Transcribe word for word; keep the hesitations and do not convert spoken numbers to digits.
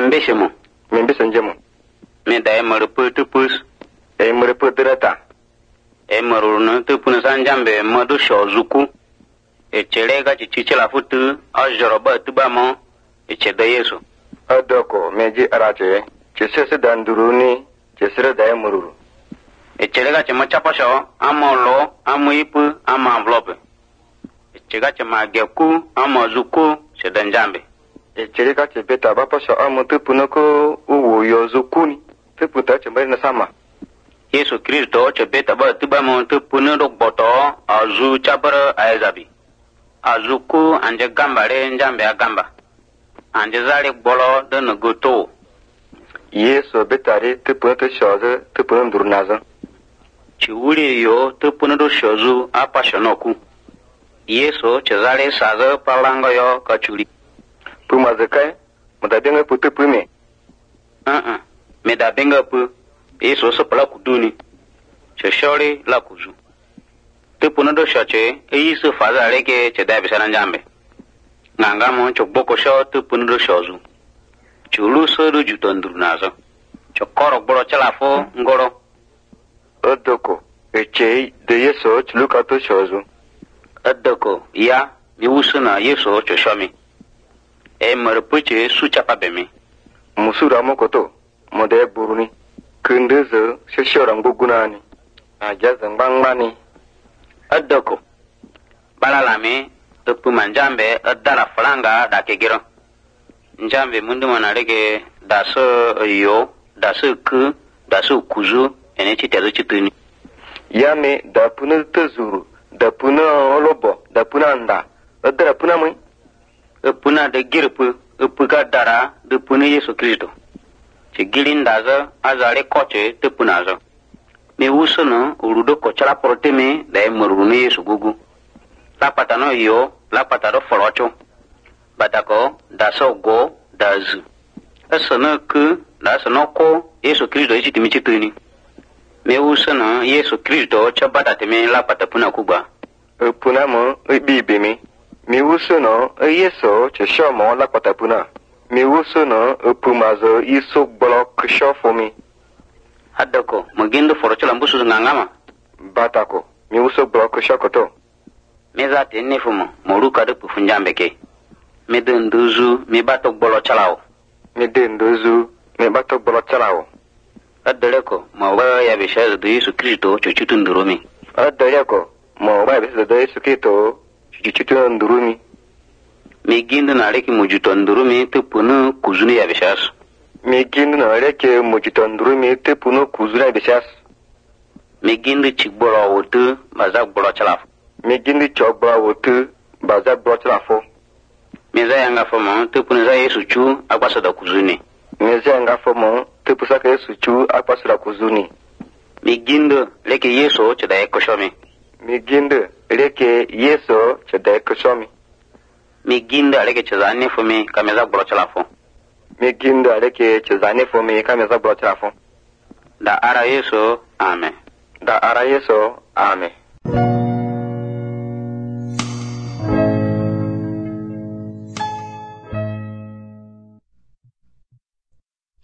mbeshemo me mbesonjemo me da emar pu tu pus e mure pu dirata e marunu tu pun sanjambe madu shozuku e chelega chichichela futu ajoroba tubamo e cheda yesu adoko meji arache chesese danduruni chesere da emururu e chelega chema chapasho amolo amuipu ama envelope e chega chema geku ama zuku chedanjambe e chelega chebeta bapasho amutu punoko uwo yozukuni tuputa chembere na sama Yesu Kristo chebeta ba tubamo tu punudo boto azu chabara aizabi azuku anje gambare njambe agamba anje zale bolo de ngoto Yesu betare tuputo shoze tupuno durnaza chiwuri yo tupuno shozu apashonoku Yesu chezale saza palanga yo kachuri puma zakai mudabenga putu pume uh uh medabenga pu Yesu so pala kuduni cheshori la kuzu tupuno do shoche Yesu faza leke chedabe sana njambe ngangamo choboko sho tupuno do shozu chulu so do jutondur nazo chokoro bolo chalafo ngoro odoko eche de Yesu chluka to shozu adoko ya mi usuna Yesu choshomi e marpuche suchapa bemi musura mokoto mode buruni kundezo sheshora ngugunani ajaza ngangmani adoko balalami tupu manjambe adara franga dakegiro njambe mundu manarege daso yo daso ku daso kuzu ene chitezo chituni yame dapuna tezuru dapuna olobo dapuna anda adara puna mui puna de girpu puka dara de puna Yesu Kristo chigirin daza azare koche te punazo me usono urudo kochara proteme da murunu Yesu gugu la patano yo la pataro forocho batako daso go dazu asono ku dasono ko Yesu Kristo ichi timichituni me usono Yesu Kristo chabata teme la patapuna kuba puna mo ibibemi mi usono Yesu cheshomo la patapuna mi usono pumazo iso bolo kusho fomi hadako magindo forocho lambusu ngangama batako mi uso bolo kusho koto meza tenne fumo moruka de pufunjambe ke medenduzu mi bato bolo chalao medenduzu mi bato bolo chalao adeleko mawa ya bishaza de Yesu Kristo chuchutundurumi adeleko mawa ya bishaza de Yesu Kristo chuchutundurumi migindu na leki mujutondurumi tupunu kuzuni ya bishas migindu na leki mujutondurumi tupunu kuzuni ya bishas migindu chigbolo wotu bazak bolo chalafo migindu chobolo wotu bazak bolo chalafo meza yanga fomo tupunu za Yesu chu akwasa da kuzuni meza yanga fomo tupusa ka Yesu chu akwasa da kuzuni migindu leki Yesu chada ekoshomi migindu leki Yesu chada ekoshomi miginda aleke chezane fome kameza bolo chalafo miginda aleke chezane fome kameza bolo chalafo da ara Yesu amen da ara Yesu amen